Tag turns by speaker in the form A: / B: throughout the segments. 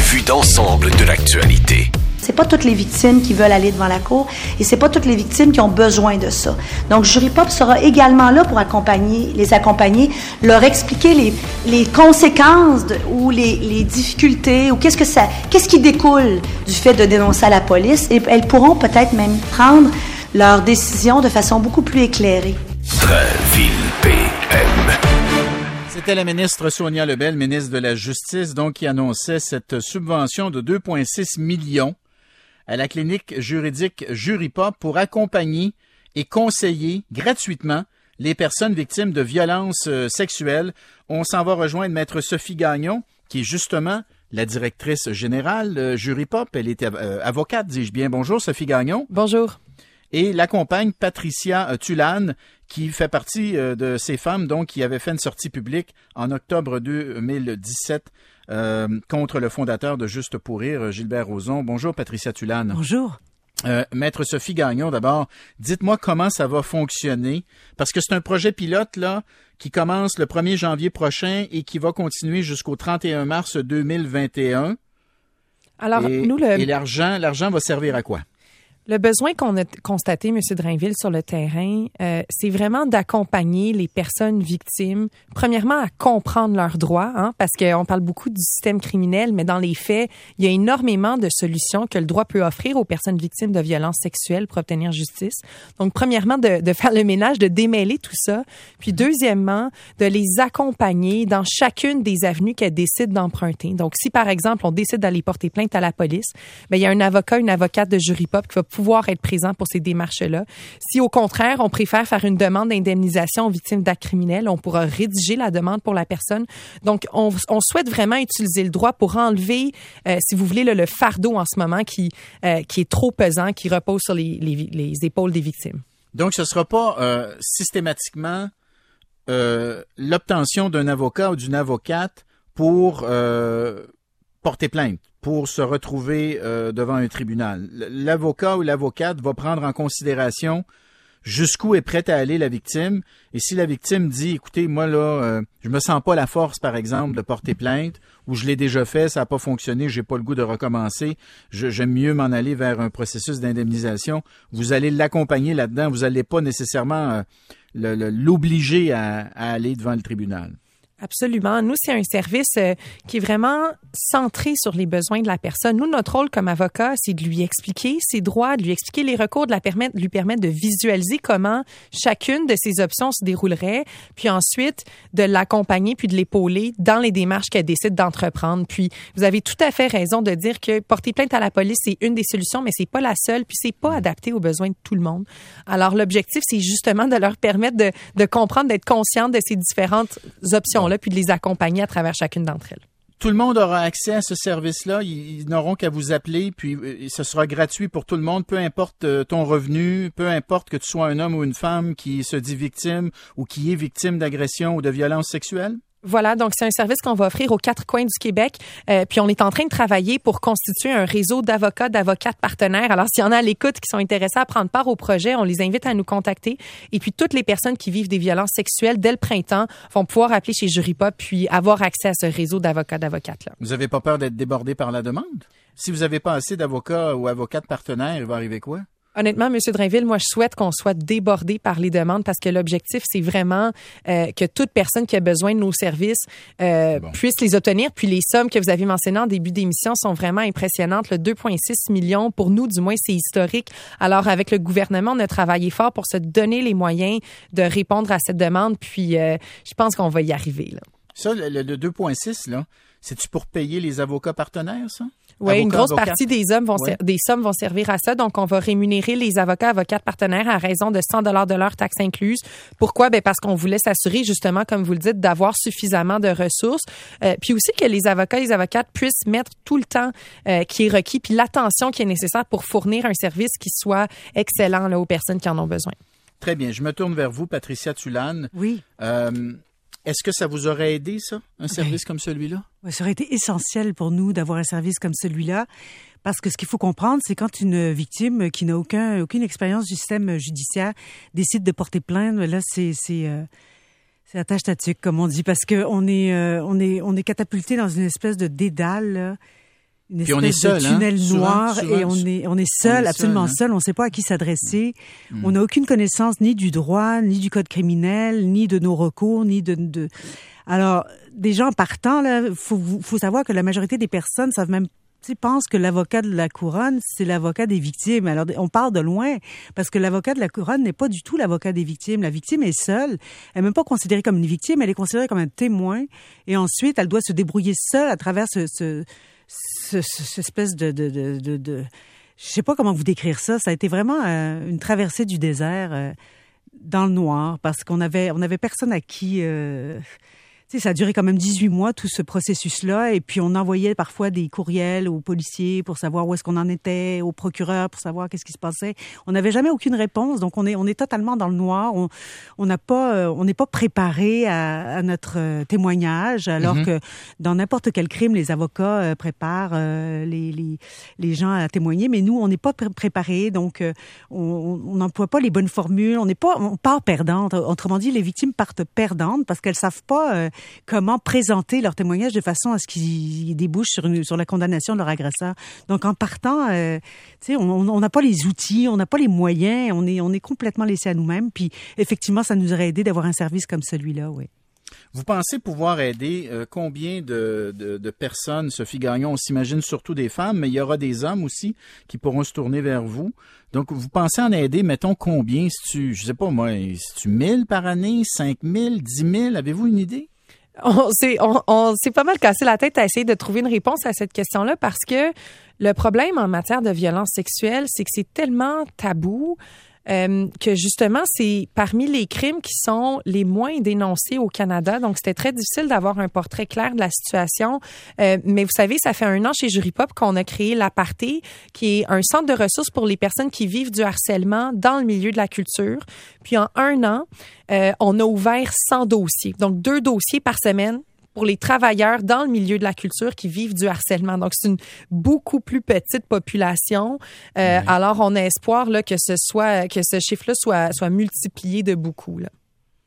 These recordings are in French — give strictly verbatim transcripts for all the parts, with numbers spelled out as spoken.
A: vue d'ensemble de l'actualité.
B: C'est pas toutes les victimes qui veulent aller devant la cour et c'est pas toutes les victimes qui ont besoin de ça. Donc, Jury Pop sera également là pour accompagner, les accompagner, leur expliquer les, les conséquences de, ou les, les difficultés ou qu'est-ce que ça, qu'est-ce qui découle du fait de dénoncer à la police et elles pourront peut-être même prendre leurs décisions de façon beaucoup plus éclairée.
A: Drainville P M.
C: C'était la ministre Sonia Lebel, ministre de la Justice, donc qui annonçait cette subvention de deux virgule six millions à la clinique juridique Jury Pop pour accompagner et conseiller gratuitement les personnes victimes de violences sexuelles. On s'en va rejoindre Maître Sophie Gagnon, qui est justement la directrice générale de Jury Pop. Elle est euh, avocate, dis-je bien. Bonjour, Sophie Gagnon.
D: Bonjour.
C: Et l'accompagne Patricia Tulane, qui fait partie de ces femmes donc qui avaient fait une sortie publique en octobre deux mille dix-sept euh, contre le fondateur de Juste pour rire, Gilbert Rozon. Bonjour, Patricia Tulane.
D: Bonjour.
C: Euh, Maître Sophie Gagnon, d'abord, dites-moi comment ça va fonctionner, parce que c'est un projet pilote là qui commence le premier janvier prochain et qui va continuer jusqu'au trente et un mars deux mille vingt et un.
D: Alors,
C: et,
D: nous, le...
C: et l'argent, l'argent va servir à quoi?
D: Le besoin qu'on a constaté, M. Drainville, sur le terrain, euh, c'est vraiment d'accompagner les personnes victimes, premièrement, à comprendre leurs droits, hein, parce qu'on parle beaucoup du système criminel, mais dans les faits, il y a énormément de solutions que le droit peut offrir aux personnes victimes de violences sexuelles pour obtenir justice. Donc, premièrement, de, de faire le ménage, de démêler tout ça, puis deuxièmement, de les accompagner dans chacune des avenues qu'elles décident d'emprunter. Donc, si, par exemple, on décide d'aller porter plainte à la police, bien, il y a un avocat, une avocate de Jury Pop qui va pouvoir être présent pour ces démarches-là. Si, au contraire, on préfère faire une demande d'indemnisation aux victimes d'actes criminels, on pourra rédiger la demande pour la personne. Donc, on, on souhaite vraiment utiliser le droit pour enlever, euh, si vous voulez, le, le fardeau en ce moment qui, euh, qui est trop pesant, qui repose sur les, les, les épaules des victimes. Donc, ce ne sera pas euh, systématiquement euh, l'obtention d'un avocat ou d'une avocate pour euh, porter plainte, pour se retrouver euh, devant un tribunal. L'avocat ou l'avocate va prendre en considération jusqu'où est prête à aller la victime. Et si la victime dit, écoutez, moi là, euh, je me sens pas la force, par exemple, de porter plainte, ou je l'ai déjà fait, ça n'a pas fonctionné, j'ai pas le goût de recommencer, je, j'aime mieux m'en aller vers un processus d'indemnisation, vous allez l'accompagner là-dedans, vous n'allez pas nécessairement euh, le, le, l'obliger à, à aller devant le tribunal. Absolument. Nous, c'est un service euh, qui est vraiment centré sur les besoins de la personne. Nous, notre rôle comme avocat, c'est de lui expliquer ses droits, de lui expliquer les recours, de la permettre, de lui permettre de visualiser comment chacune de ces options se déroulerait, puis ensuite de l'accompagner puis de l'épauler dans les démarches qu'elle décide d'entreprendre. Puis, vous avez tout à fait raison de dire que porter plainte à la police, c'est une des solutions, mais c'est pas la seule, puis c'est pas adapté aux besoins de tout le monde. Alors, l'objectif, c'est justement de leur permettre de, de comprendre, d'être consciente de ces différentes options là, puis de les accompagner à travers chacune d'entre elles. Tout le monde aura accès à ce service-là. Ils, ils n'auront qu'à vous appeler, puis euh, ce sera gratuit pour tout le monde, peu importe euh, ton revenu, peu importe que tu sois un homme ou une femme qui se dit victime ou qui est victime d'agression ou de violence sexuelle. Voilà, donc c'est un service qu'on va offrir aux quatre coins du Québec. Euh, puis on est en train de travailler pour constituer un réseau d'avocats, d'avocates partenaires. Alors, s'il y en a à l'écoute qui sont intéressés à prendre part au projet, on les invite à nous contacter. Et puis, toutes les personnes qui vivent des violences sexuelles dès le printemps vont pouvoir appeler chez Jury Pop puis avoir accès à ce réseau d'avocats, d'avocates-là. Vous n'avez pas peur d'être débordé par la demande? Si vous n'avez pas assez d'avocats ou avocates partenaires, il va arriver quoi? Honnêtement, M. Drainville, moi, je souhaite qu'on soit débordé par les demandes parce que l'objectif, c'est vraiment euh, que toute personne qui a besoin de nos services euh, bon. puisse les obtenir. Puis les sommes que vous avez mentionnées en début d'émission sont vraiment impressionnantes. Le deux virgule six millions, pour nous, du moins, c'est historique. Alors, avec le gouvernement, on a travaillé fort pour se donner les moyens de répondre à cette demande. Puis, euh, je pense qu'on va y arriver, là. Ça, le, le deux virgule six, là, c'est-tu pour payer les avocats partenaires, ça? Oui, une grosse avocats. partie des hommes vont ouais. ser- des sommes vont servir à ça. Donc, on va rémunérer les avocats, avocates partenaires à raison de cent dollars de l'heure, taxes incluses. Pourquoi? Ben parce qu'on voulait s'assurer, justement, comme vous le dites, d'avoir suffisamment de ressources. Euh, puis aussi que les avocats et les avocates puissent mettre tout le temps euh, qui est requis, puis l'attention qui est nécessaire pour fournir un service qui soit excellent là, aux personnes qui en ont besoin. Très bien. Je me tourne vers vous, Patricia Tulane. Oui. Euh, Est-ce que ça vous aurait aidé, ça, un service okay. comme celui-là? Oui, ça aurait été essentiel pour nous d'avoir un service comme celui-là, parce que ce qu'il faut comprendre, c'est quand une victime qui n'a aucun, aucune expérience du système judiciaire décide de porter plainte, là, c'est... c'est euh, C'est attache ta tuque, comme on dit, parce qu'on est, euh, on est, on est catapulté dans une espèce de dédale là,
E: une
C: Puis on est
E: espèce
C: seul,
E: de tunnel
C: hein?
E: noir
C: Souvent, souvent,
E: et on est on est seul,
C: on est
E: absolument
C: seul, hein?
E: seul. On ne sait pas à qui s'adresser.
C: Mm.
E: On n'a aucune connaissance ni du droit, ni du code criminel, ni de nos recours, ni de. de... Alors, des gens partant là, faut faut savoir que la majorité des personnes savent même. Tu penses que l'avocat de la couronne, c'est l'avocat des victimes. Alors, on part de loin, parce que l'avocat de la couronne n'est pas du tout l'avocat des victimes. La victime est seule. Elle n'est même pas considérée comme une victime, elle est considérée comme un témoin. Et ensuite, elle doit se débrouiller seule à travers ce, ce, ce, ce cette espèce de, de, de, de, de... Je sais pas comment vous décrire ça. Ça a été vraiment euh, une traversée du désert euh, dans le noir, parce qu'on avait, on avait personne à qui... Euh, Tu sais, ça a duré quand même dix-huit mois, tout ce processus-là. Et puis, on envoyait parfois des courriels aux policiers pour savoir où est-ce qu'on en était, aux procureurs pour savoir qu'est-ce qui se passait. On n'avait jamais aucune réponse. Donc, on est, on est totalement dans le noir. On, on n'a pas, euh, on n'est pas préparé à, à notre euh, témoignage, alors mm-hmm. que dans n'importe quel crime, les avocats euh, préparent euh, les, les, les gens à témoigner. Mais nous, on n'est pas pr- préparés. Donc, euh, on n'emploie pas les bonnes formules. On n'est pas, on part perdante. Autrement dit, les victimes partent perdantes parce qu'elles savent pas, euh, comment présenter leur témoignage de façon à ce qu'ils débouchent sur, une, sur la condamnation de leur agresseur. Donc, en partant, euh, tu sais, on n'a pas les outils, on n'a pas les moyens, on est, on est complètement laissé à nous-mêmes. Puis, effectivement, ça nous aurait aidé d'avoir un service comme celui-là, oui.
C: Vous pensez pouvoir aider euh, combien de, de, de personnes, Sophie Gagnon? On s'imagine surtout des femmes, mais il y aura des hommes aussi qui pourront se tourner vers vous. Donc, vous pensez en aider, mettons, combien? Si tu, je sais pas moi, si tu mille par année, cinq mille, dix mille? Avez-vous une idée?
D: On s'est, on, on s'est pas mal cassé la tête à essayer de trouver une réponse à cette question-là parce que le problème en matière de violence sexuelle, c'est que c'est tellement tabou euh, que justement, c'est parmi les crimes qui sont les moins dénoncés au Canada. Donc, c'était très difficile d'avoir un portrait clair de la situation. Euh, mais vous savez, ça fait un an chez Juripop qu'on a créé l'Aparté, qui est un centre de ressources pour les personnes qui vivent du harcèlement dans le milieu de la culture. Puis, en un an, euh, on a ouvert cent dossiers. Donc, deux dossiers par semaine pour les travailleurs dans le milieu de la culture qui vivent du harcèlement. Donc, c'est une beaucoup plus petite population. Euh, oui. Alors, on a espoir là, que ce soit que ce chiffre-là soit, soit multiplié de beaucoup. Là.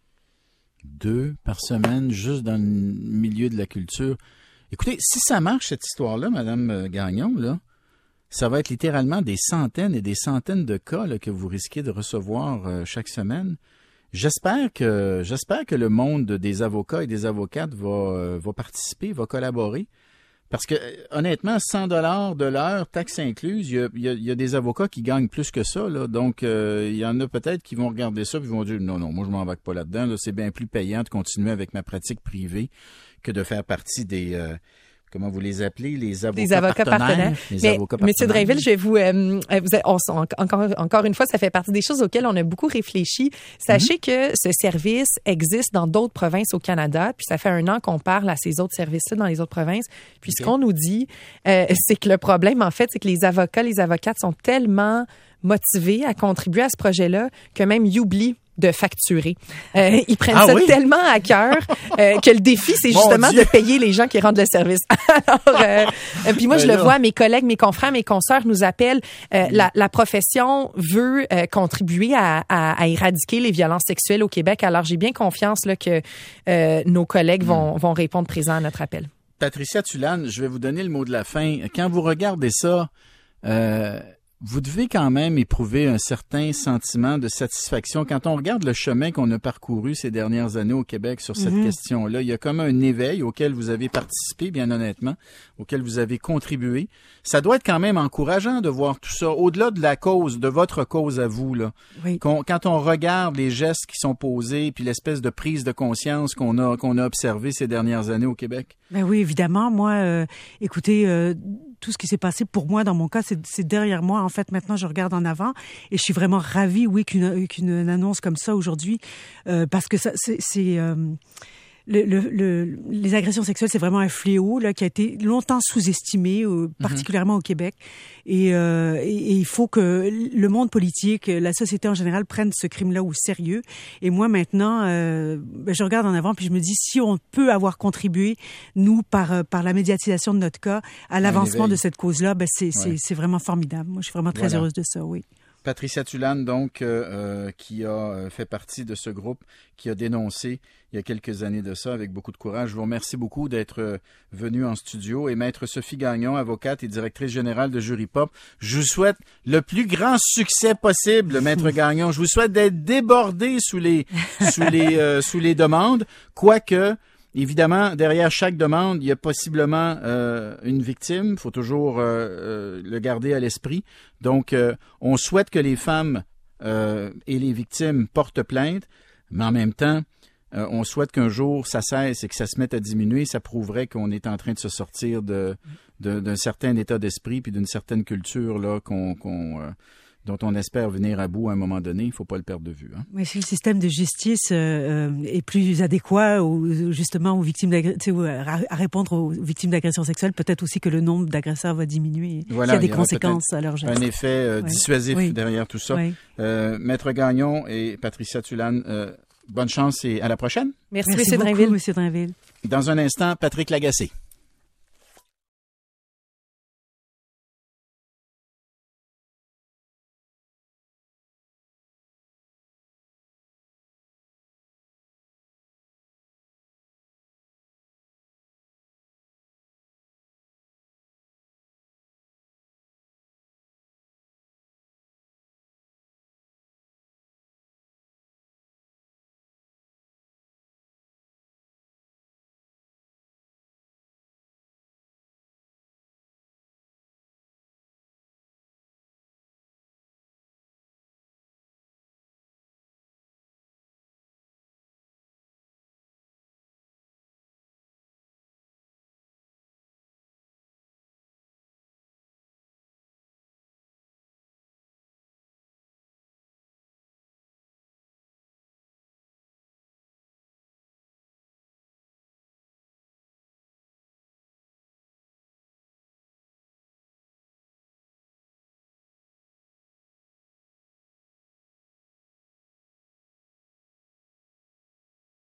C: Deux par semaine, juste dans le milieu de la culture. Écoutez, si ça marche, cette histoire-là, Mme Gagnon, là, ça va être littéralement des centaines et des centaines de cas là, que vous risquez de recevoir euh, chaque semaine. J'espère que j'espère que le monde des avocats et des avocates va, euh, va participer, va collaborer. Parce que, honnêtement, cent dollars de l'heure, taxes incluses, il y a, il y a, il y a des avocats qui gagnent plus que ça. Là. Donc, euh, il y en a peut-être qui vont regarder ça et vont dire « Non, non, moi, je m'embarque pas là-dedans. Là, c'est bien plus payant de continuer avec ma pratique privée que de faire partie des... Euh, » Comment vous les appelez, les avocats, les avocats partenaires. partenaires. Les
D: Mais,
C: avocats
D: Monsieur Drainville, je vais vous, euh, vous on, on, encore, encore une fois, ça fait partie des choses auxquelles on a beaucoup réfléchi. Sachez mm-hmm. que ce service existe dans d'autres provinces au Canada, puis ça fait un an qu'on parle à ces autres services-là dans les autres provinces. Puis okay. ce qu'on nous dit, euh, c'est que le problème, en fait, c'est que les avocats, les avocates sont tellement motivés à contribuer à ce projet-là que même ils oublient de facturer. Euh, ils prennent ah ça oui? tellement à cœur euh, que le défi, c'est justement de payer les gens qui rendent le service. Alors, euh, puis moi, ben je là. le vois, mes collègues, mes confrères, mes consoeurs nous appellent. Euh, la, la profession veut euh, contribuer à, à, à éradiquer les violences sexuelles au Québec. Alors, j'ai bien confiance là, que euh, nos collègues vont, vont répondre présent à notre appel.
C: Patricia Tulane, je vais vous donner le mot de la fin. Quand vous regardez ça, euh, vous devez quand même éprouver un certain sentiment de satisfaction. Quand on regarde le chemin qu'on a parcouru ces dernières années au Québec sur cette mm-hmm. question-là, il y a comme un éveil auquel vous avez participé, bien honnêtement, auquel vous avez contribué. Ça doit être quand même encourageant de voir tout ça, au-delà de la cause, de votre cause à vous, là. Oui. Qu'on, quand on regarde les gestes qui sont posés, puis l'espèce de prise de conscience qu'on a, qu'on a observée ces dernières années au Québec.
E: Ben oui, évidemment. Moi, euh, écoutez, euh, tout ce qui s'est passé pour moi, dans mon cas, c'est, c'est derrière moi. En fait, maintenant, je regarde en avant et je suis vraiment ravie, oui, qu'une, qu'une annonce comme ça aujourd'hui, euh, parce que ça, c'est... c'est euh, Le, le, le, les agressions sexuelles, c'est vraiment un fléau là qui a été longtemps sous-estimé, euh, particulièrement mm-hmm. au Québec. Et, euh, et, et il faut que le monde politique, la société en général, prenne ce crime-là au sérieux. Et moi, maintenant, euh, ben, je regarde en avant puis je me dis, si on peut avoir contribué, nous, par, par la médiatisation de notre cas, à l'avancement de cette cause-là, ben, c'est, ouais. c'est, c'est vraiment formidable. Moi, je suis vraiment très voilà. heureuse de ça, oui.
C: Patricia Tulane, donc, euh, qui a fait partie de ce groupe, qui a dénoncé il y a quelques années de ça avec beaucoup de courage. Je vous remercie beaucoup d'être venu en studio. Et Maître Sophie Gagnon, avocate et directrice générale de Jury Pop, je vous souhaite le plus grand succès possible, Maître Gagnon. Je vous souhaite d'être débordé sous les, sous les, euh, sous les demandes, quoique... Évidemment, derrière chaque demande, il y a possiblement euh, une victime. Il faut toujours euh, euh, le garder à l'esprit. Donc, euh, on souhaite que les femmes euh, et les victimes portent plainte, mais en même temps, euh, on souhaite qu'un jour ça cesse et que ça se mette à diminuer. Ça prouverait qu'on est en train de se sortir de, de, d'un certain état d'esprit puis d'une certaine culture là qu'on... qu'on euh, dont on espère venir à bout à un moment donné. Il ne faut pas le perdre de vue. Hein.
E: Mais si le système de justice euh, est plus adéquat ou justement aux victimes d'agression, à, à répondre aux victimes d'agression sexuelle, peut-être aussi que le nombre d'agresseurs va diminuer.
C: Voilà,
E: il y a des
C: il y aura
E: conséquences à leur geste.
C: Un effet euh,
E: ouais.
C: dissuasif
E: oui.
C: derrière tout ça.
E: Oui.
C: Euh, Maître Gagnon et Patricia Tulane, euh, bonne chance et à la prochaine.
D: Merci,
E: Merci
D: M.
E: beaucoup,
D: Drainville.
E: M. Drainville.
C: Dans un instant, Patrick Lagacé.